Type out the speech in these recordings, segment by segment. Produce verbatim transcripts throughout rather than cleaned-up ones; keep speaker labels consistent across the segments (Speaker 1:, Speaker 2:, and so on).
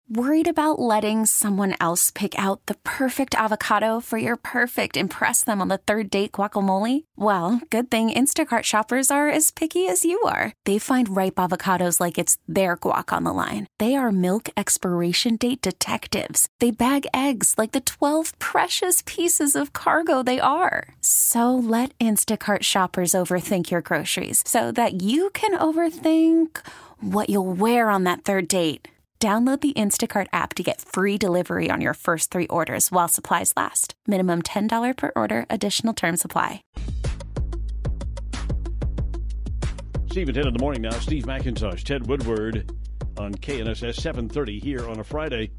Speaker 1: Worried about letting someone else pick out the perfect avocado for your perfect impress them on the third date guacamole? Well, good thing Instacart shoppers are as picky as you are. They find ripe avocados like it's their guac on the line. They are milk expiration date detectives. They bag eggs like the twelve precious pieces of cargo they are. So let Instacart shoppers overthink your groceries so that you can overthink what you'll wear on that third date. Download the Instacart app to get free delivery on your first three orders while supplies last. Minimum ten dollars per order. Additional terms apply.
Speaker 2: Steve at ten in the morning now. Steve McIntosh, Ted Woodward on K N S S seven thirty here on a Friday.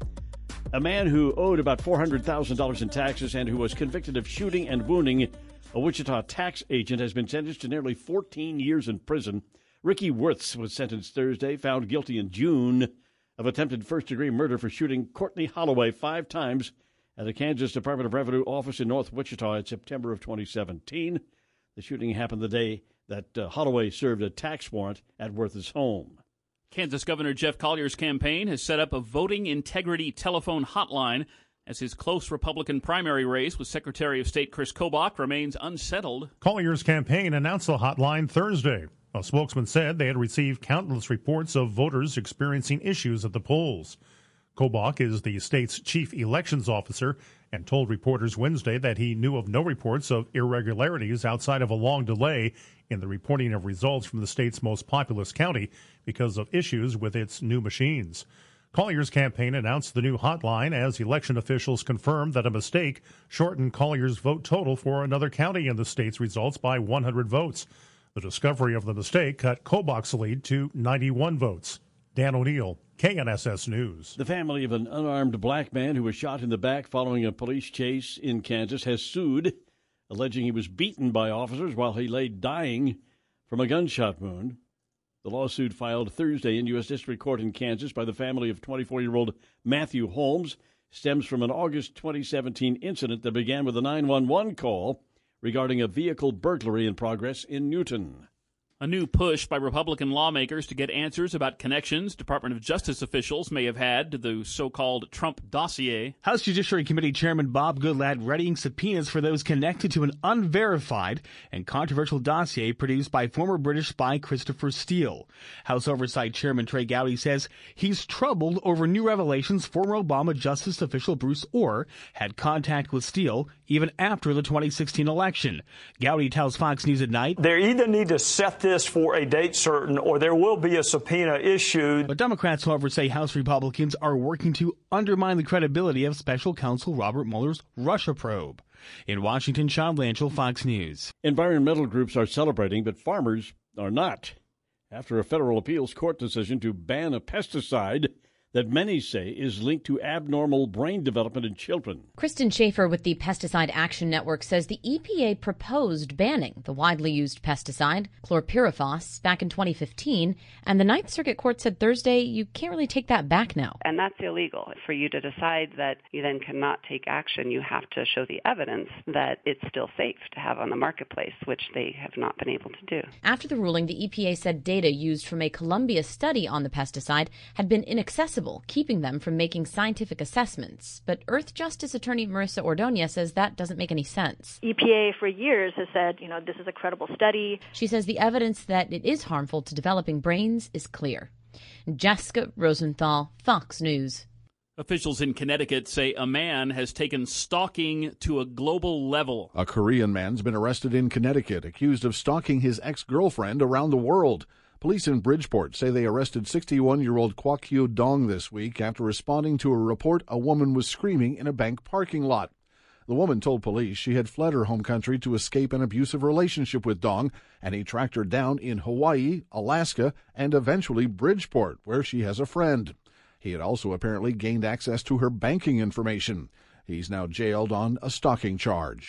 Speaker 2: A man who owed about four hundred thousand dollars in taxes and who was convicted of shooting and wounding a Wichita tax agent has been sentenced to nearly fourteen years in prison. Ricky Wirtz was sentenced Thursday, found guilty in June of attempted first-degree murder for shooting Courtney Holloway five times at a Kansas Department of Revenue office in North Wichita in September of twenty seventeen. The shooting happened the day that uh, Holloway served a tax warrant at Wirtz's home.
Speaker 3: Kansas Governor Jeff Collier's campaign has set up a voting integrity telephone hotline as his close Republican primary race with Secretary of State Chris Kobach remains unsettled.
Speaker 4: Collier's campaign announced the hotline Thursday. A spokesman said they had received countless reports of voters experiencing issues at the polls. Kobach is the state's chief elections officer and told reporters Wednesday that he knew of no reports of irregularities outside of a long delay in the reporting of results from the state's most populous county because of issues with its new machines. Collier's campaign announced the new hotline as election officials confirmed that a mistake shortened Collier's vote total for another county in the state's results by one hundred votes. The discovery of the mistake cut Kobach's lead to ninety-one votes. Dan O'Neill, K N S S News.
Speaker 2: The family of an unarmed black man who was shot in the back following a police chase in Kansas has sued, alleging he was beaten by officers while he lay dying from a gunshot wound. The lawsuit filed Thursday in U S District Court in Kansas by the family of twenty-four-year-old Matthew Holmes stems from an August twenty seventeen incident that began with a nine one one call regarding a vehicle burglary in progress in Newton.
Speaker 3: A new push by Republican lawmakers to get answers about connections Department of Justice officials may have had to the so-called Trump dossier.
Speaker 5: House Judiciary Committee Chairman Bob Goodlatte readying subpoenas for those connected to an unverified and controversial dossier produced by former British spy Christopher Steele. House Oversight Chairman Trey Gowdy says he's troubled over new revelations former Obama Justice official Bruce Orr had contact with Steele even after the twenty sixteen election. Gowdy tells Fox News at Night,
Speaker 6: they either need to set this for a date certain or there will be a subpoena issued.
Speaker 5: But Democrats, however, say House Republicans are working to undermine the credibility of Special Counsel Robert Mueller's Russia probe. In Washington, Sean Blanchell, Fox News.
Speaker 2: Environmental groups are celebrating, but farmers are not, after a federal appeals court decision to ban a pesticide that many say is linked to abnormal brain development in children.
Speaker 7: Kristen Schaefer with the Pesticide Action Network says the E P A proposed banning the widely used pesticide, chlorpyrifos, back in twenty fifteen, and the Ninth Circuit Court said Thursday you can't really take that back now.
Speaker 8: And that's illegal. For you to decide that you then cannot take action, you have to show the evidence that it's still safe to have on the marketplace, which they have not been able to do.
Speaker 7: After the ruling, the E P A said data used from a Columbia study on the pesticide had been inaccessible, keeping them from making scientific assessments. But Earth Justice Attorney Marissa Ordonez says that doesn't make any sense.
Speaker 9: E P A for years has said, you know, this is a credible study.
Speaker 7: She says the evidence that it is harmful to developing brains is clear. Jessica Rosenthal, Fox News.
Speaker 3: Officials in Connecticut say a man has taken stalking to a global level.
Speaker 10: A Korean man's been arrested in Connecticut, accused of stalking his ex-girlfriend around the world. Police in Bridgeport say they arrested sixty-one-year-old Kwak Hyo Dong this week after responding to a report a woman was screaming in a bank parking lot. The woman told police she had fled her home country to escape an abusive relationship with Dong, and he tracked her down in Hawaii, Alaska, and eventually Bridgeport, where she has a friend. He had also apparently gained access to her banking information. He's now jailed on a stalking charge.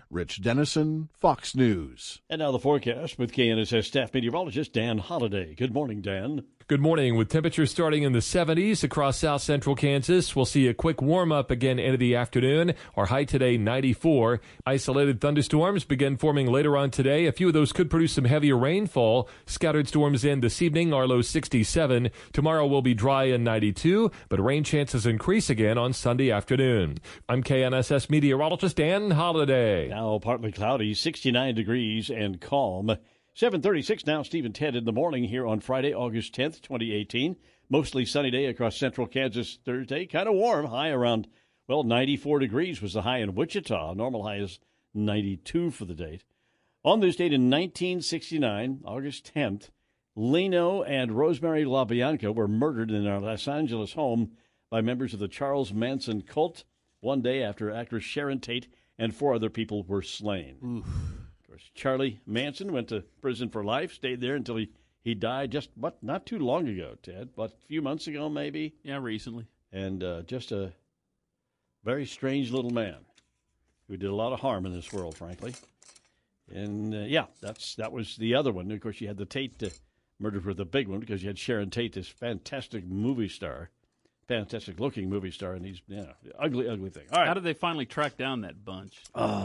Speaker 10: Rich Dennison, Fox News.
Speaker 2: And now the forecast with K N S S staff meteorologist Dan Holliday. Good morning, Dan.
Speaker 11: Good morning. With temperatures starting in the seventies across south central Kansas, we'll see a quick warm up again into the afternoon. Our high today, ninety-four. Isolated thunderstorms begin forming later on today. A few of those could produce some heavier rainfall. Scattered storms in this evening, our low sixty-seven. Tomorrow will be dry and ninety-two, but rain chances increase again on Sunday afternoon. I'm K N S S meteorologist Dan Holliday.
Speaker 2: Now partly cloudy, sixty-nine degrees and calm. seven thirty-six now, Steve and Ted in the morning here on Friday, August tenth, twenty eighteen. Mostly sunny day across central Kansas Thursday. Kind of warm, high around, well, ninety-four degrees was the high in Wichita. Normal high is ninety-two for the date. On this date in nineteen sixty-nine, August tenth, Leno and Rosemary LaBianca were murdered in their Los Angeles home by members of the Charles Manson cult one day after actress Sharon Tate and four other people were slain.
Speaker 3: Oof.
Speaker 2: Charlie Manson went to prison for life, stayed there until he, he died just, what, not too long ago, Ted. What, a few months ago, maybe?
Speaker 3: Yeah, recently.
Speaker 2: And uh, just a very strange little man who did a lot of harm in this world, frankly. And, uh, yeah, that's that was the other one. Of course, you had the Tate uh, murder for the big one because you had Sharon Tate, this fantastic movie star, fantastic-looking movie star, and he's, yeah, ugly, ugly thing. All right.
Speaker 3: How did they finally track down that bunch?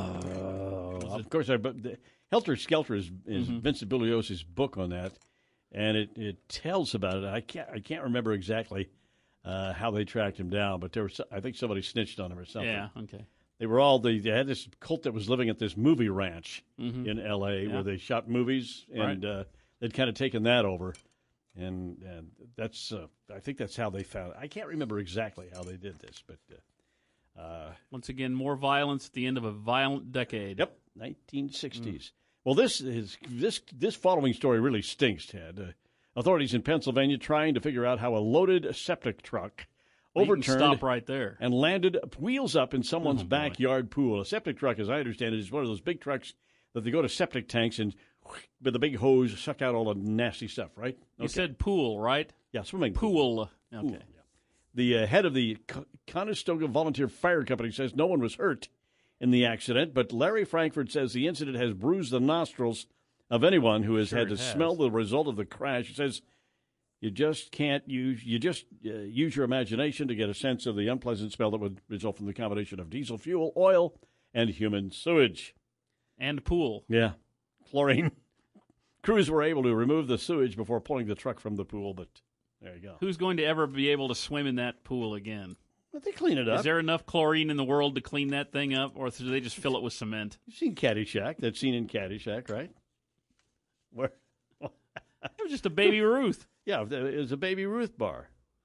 Speaker 2: Oh, of course. I, but the, Helter Skelter is, is mm-hmm. Vincent Bugliosi's book on that, and it, it tells about it. I can't I can't remember exactly uh, how they tracked him down, but there was I think somebody snitched on him or something.
Speaker 3: Yeah, okay.
Speaker 2: They were all they, they had this cult that was living at this movie ranch
Speaker 3: mm-hmm.
Speaker 2: in L A
Speaker 3: yeah.
Speaker 2: where they shot movies, and
Speaker 3: right.
Speaker 2: uh, they'd kind of taken that over. And, and that's, uh, I think that's how they found it. I can't remember exactly how they did this, but. Uh, uh,
Speaker 3: Once again, more violence at the end of a violent decade.
Speaker 2: Yep, nineteen sixties. Mm. Well, this is this this following story really stinks, Ted. Uh, authorities in Pennsylvania trying to figure out how a loaded septic truck overturned
Speaker 3: stop right there.
Speaker 2: and landed wheels up in someone's
Speaker 3: oh,
Speaker 2: backyard pool. A septic truck, as I understand it, is one of those big trucks that they go to septic tanks and with a big hose, suck out all the nasty stuff, right? Okay.
Speaker 3: You said pool, right?
Speaker 2: Yeah, swimming
Speaker 3: pool.
Speaker 2: pool.
Speaker 3: Okay.
Speaker 2: Pool, yeah. The uh, head of the Conestoga Volunteer Fire Company says no one was hurt in the accident, but Larry Frankfurt says the incident has bruised the nostrils of anyone who has
Speaker 3: sure
Speaker 2: had to
Speaker 3: has.
Speaker 2: smell the result of the crash. He says you just can't use you just uh, use your imagination to get a sense of the unpleasant smell that would result from the combination of diesel fuel, oil, and human sewage.
Speaker 3: And pool.
Speaker 2: Yeah. Chlorine. Crews were able to remove the sewage before pulling the truck from the pool, but there you go.
Speaker 3: Who's going to ever be able to swim in that pool again?
Speaker 2: But they clean it up.
Speaker 3: Is there enough chlorine in the world to clean that thing up, or do they just fill it with cement?
Speaker 2: You've seen Caddyshack. That's seen in Caddyshack, right? Where?
Speaker 3: It was just a Baby Ruth.
Speaker 2: Yeah, it was a Baby Ruth bar.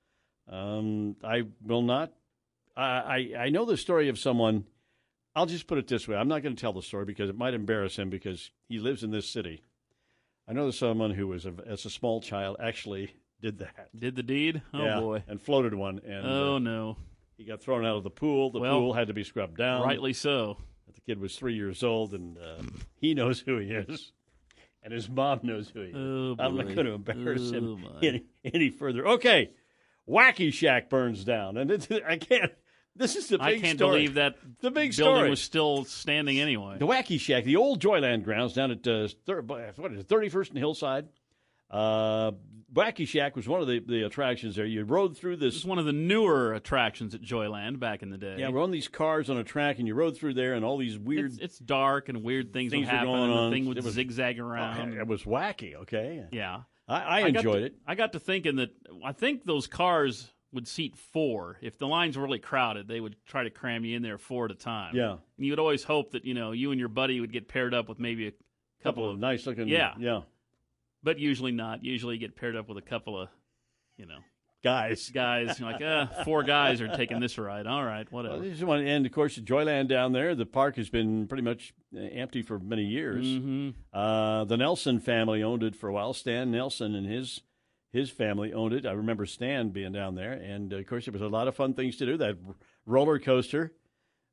Speaker 2: Um, I will not. I, I I know the story of someone. I'll just put it this way. I'm not going to tell the story because it might embarrass him because he lives in this city. I know there's someone who was, a, as a small child, actually did that.
Speaker 3: Did the deed? Oh,
Speaker 2: yeah,
Speaker 3: boy.
Speaker 2: And floated one. And,
Speaker 3: oh,
Speaker 2: uh,
Speaker 3: no.
Speaker 2: He got thrown out of the pool. The
Speaker 3: well,
Speaker 2: pool had to be scrubbed down.
Speaker 3: Rightly so.
Speaker 2: The kid was three years old, and uh, he knows who he is. And his mom knows who he is.
Speaker 3: Oh,
Speaker 2: I'm not going to embarrass
Speaker 3: oh,
Speaker 2: him any, any further. Okay. Wacky Shack burns down. And it's, I can't. This is the big story.
Speaker 3: I can't story. believe that
Speaker 2: the big
Speaker 3: building
Speaker 2: story.
Speaker 3: was still standing anyway.
Speaker 2: The Wacky Shack, the old Joyland grounds down at uh, thir- what is it, thirty-first and Hillside. Uh, Wacky Shack was one of the, the attractions there. You rode through this.
Speaker 3: It was one of the newer attractions at Joyland back in the day.
Speaker 2: Yeah, we're on these cars on a track, and you rode through there, and all these weird.
Speaker 3: It's, it's dark, and weird things,
Speaker 2: things
Speaker 3: would happen,
Speaker 2: going
Speaker 3: and
Speaker 2: on.
Speaker 3: the thing would
Speaker 2: it was,
Speaker 3: zigzag around.
Speaker 2: Oh, it was wacky, okay?
Speaker 3: Yeah.
Speaker 2: I, I,
Speaker 3: I
Speaker 2: enjoyed
Speaker 3: to,
Speaker 2: it.
Speaker 3: I got to thinking that I think those cars would seat four. If the lines were really crowded, they would try to cram you in there four at a time.
Speaker 2: Yeah.
Speaker 3: And you would always hope that, you know, you and your buddy would get paired up with maybe a couple,
Speaker 2: couple of nice looking.
Speaker 3: Yeah.
Speaker 2: Yeah.
Speaker 3: But usually not. Usually you get paired up with a couple of, you know,
Speaker 2: guys.
Speaker 3: Guys. You're like, uh, four guys are taking this ride. All right, whatever.
Speaker 2: Well, this is one, and of course, Joyland down there, the park has been pretty much empty for many years.
Speaker 3: Mm-hmm.
Speaker 2: Uh, the Nelson family owned it for a while. Stan Nelson and his his family owned it. I remember Stan being down there, and uh, of course, there was a lot of fun things to do. That roller coaster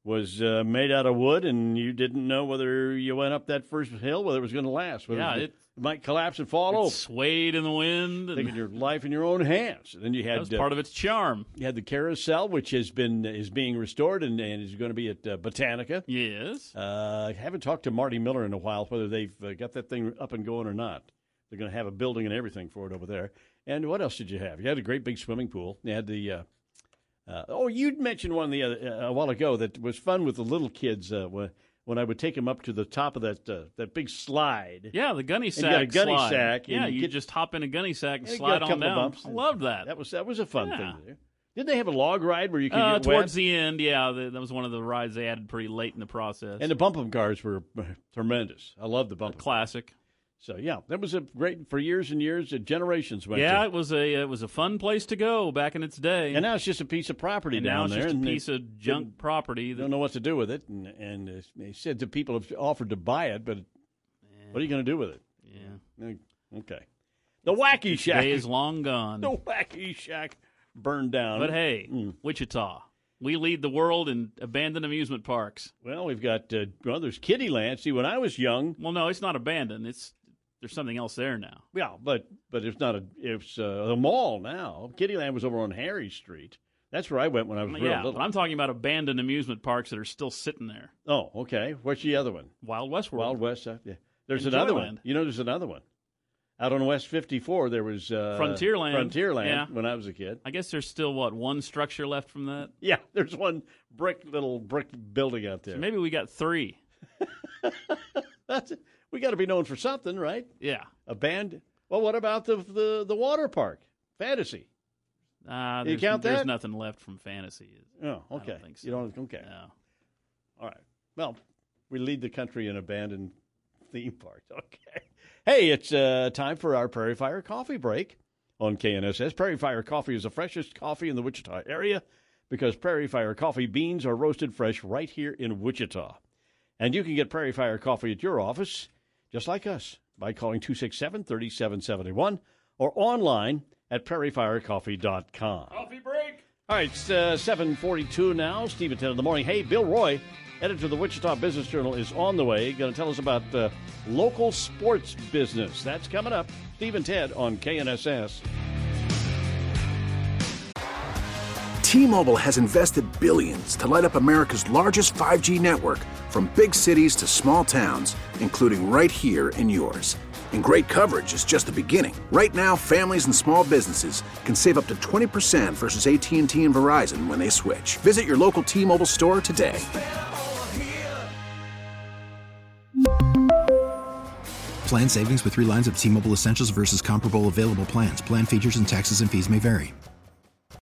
Speaker 2: was uh, made out of wood, and you didn't know whether you went up that first hill, whether it was going to last. Whether
Speaker 3: Yeah,
Speaker 2: it,
Speaker 3: it,
Speaker 2: it might collapse and fall
Speaker 3: it
Speaker 2: over.
Speaker 3: swayed in the wind. And
Speaker 2: Taking your life in your own hands. And then you had
Speaker 3: that was
Speaker 2: uh,
Speaker 3: part of its charm.
Speaker 2: You had the carousel, which has been is being restored and, and is going to be at uh, Botanica.
Speaker 3: Yes.
Speaker 2: Uh, I haven't talked to Marty Miller in a while, whether they've uh, got that thing up and going or not. They're going to have a building and everything for it over there. And what else did you have? You had a great big swimming pool. You had the uh, uh, oh, you'd mentioned one the other, uh, a while ago that was fun with the little kids uh, when, when I would take them up to the top of that uh, that big slide.
Speaker 3: Yeah, the gunny sack.
Speaker 2: And you got a gunny
Speaker 3: slide.
Speaker 2: sack.
Speaker 3: Yeah,
Speaker 2: you
Speaker 3: you
Speaker 2: get,
Speaker 3: just hop in a gunny sack and
Speaker 2: you
Speaker 3: slide
Speaker 2: got a
Speaker 3: on
Speaker 2: couple of
Speaker 3: down.
Speaker 2: bumps.
Speaker 3: I loved that.
Speaker 2: That was that was a fun
Speaker 3: yeah.
Speaker 2: thing to do. Didn't they have a log ride where you could
Speaker 3: uh,
Speaker 2: get
Speaker 3: towards
Speaker 2: wet?
Speaker 3: the end? Yeah, the, that was one of the rides they added pretty late in the process.
Speaker 2: And the bump-em cars were tremendous. I love the bump.
Speaker 3: Classic.
Speaker 2: So yeah, that was a great for years and years. Uh, generations went.
Speaker 3: Yeah,
Speaker 2: to.
Speaker 3: it was a it was a fun place to go back in its day.
Speaker 2: And now it's just a piece of property
Speaker 3: and
Speaker 2: down
Speaker 3: now it's
Speaker 2: there.
Speaker 3: just
Speaker 2: and
Speaker 3: a piece of junk property. That,
Speaker 2: don't know what to do with it. And, and uh, they said that people have offered to buy it, but yeah. What are you going to do with it?
Speaker 3: Yeah.
Speaker 2: Okay. The Wacky Shack
Speaker 3: day is long gone.
Speaker 2: The Wacky Shack burned down.
Speaker 3: But hey,
Speaker 2: mm.
Speaker 3: Wichita. We lead the world in abandoned amusement parks.
Speaker 2: Well, we've got uh, well, there's Kittyland. See, when I was young,
Speaker 3: well, no, it's not abandoned. It's there's something else there now.
Speaker 2: Yeah, but but it's not a it's uh, a mall now. Kittyland was over on Harry Street. That's where I went when I was real
Speaker 3: yeah,
Speaker 2: little.
Speaker 3: But I'm talking about abandoned amusement parks that are still sitting there.
Speaker 2: Oh, okay. What's the other one?
Speaker 3: Wild West World.
Speaker 2: Wild West. Uh, yeah. There's
Speaker 3: and
Speaker 2: another
Speaker 3: Joyland.
Speaker 2: one. You know, there's another one. Out on West fifty-four, there was uh,
Speaker 3: Frontierland.
Speaker 2: Frontierland
Speaker 3: yeah.
Speaker 2: when I was a kid.
Speaker 3: I guess there's still, what, one structure left from that?
Speaker 2: Yeah, there's one brick, little brick building out there.
Speaker 3: So maybe we got three.
Speaker 2: That's it. We got to be known for something, right?
Speaker 3: Yeah.
Speaker 2: A band. Well, what about the the, the water park? Fantasy.
Speaker 3: Uh,
Speaker 2: you count
Speaker 3: there's
Speaker 2: that?
Speaker 3: nothing left from Fantasy.
Speaker 2: Oh, okay.
Speaker 3: I don't think so.
Speaker 2: You don't, okay.
Speaker 3: No.
Speaker 2: All right. Well, we lead the country in abandoned theme parks. Okay. Hey, it's uh, time for our Prairie Fire Coffee break on K N S S. Prairie Fire Coffee is the freshest coffee in the Wichita area because Prairie Fire Coffee beans are roasted fresh right here in Wichita. And you can get Prairie Fire Coffee at your office, just like us, by calling two six seven, three seven seven one or online at prairie fire coffee dot com.
Speaker 3: Coffee break.
Speaker 2: All right, it's uh, seven forty-two now. Steve at ten in the morning. Hey, Bill Roy, editor of the Wichita Business Journal, is on the way. Going to tell us about uh, local sports business. That's coming up. Steve and Ted on K N S S.
Speaker 12: T-Mobile has invested billions to light up America's largest five G network, from big cities to small towns, including right here in yours. And great coverage is just the beginning. Right now, families and small businesses can save up to twenty percent versus A T and T and Verizon when they switch. Visit your local T-Mobile store today.
Speaker 13: Plan savings with three lines of T-Mobile Essentials versus comparable available plans. Plan features and taxes and fees may vary.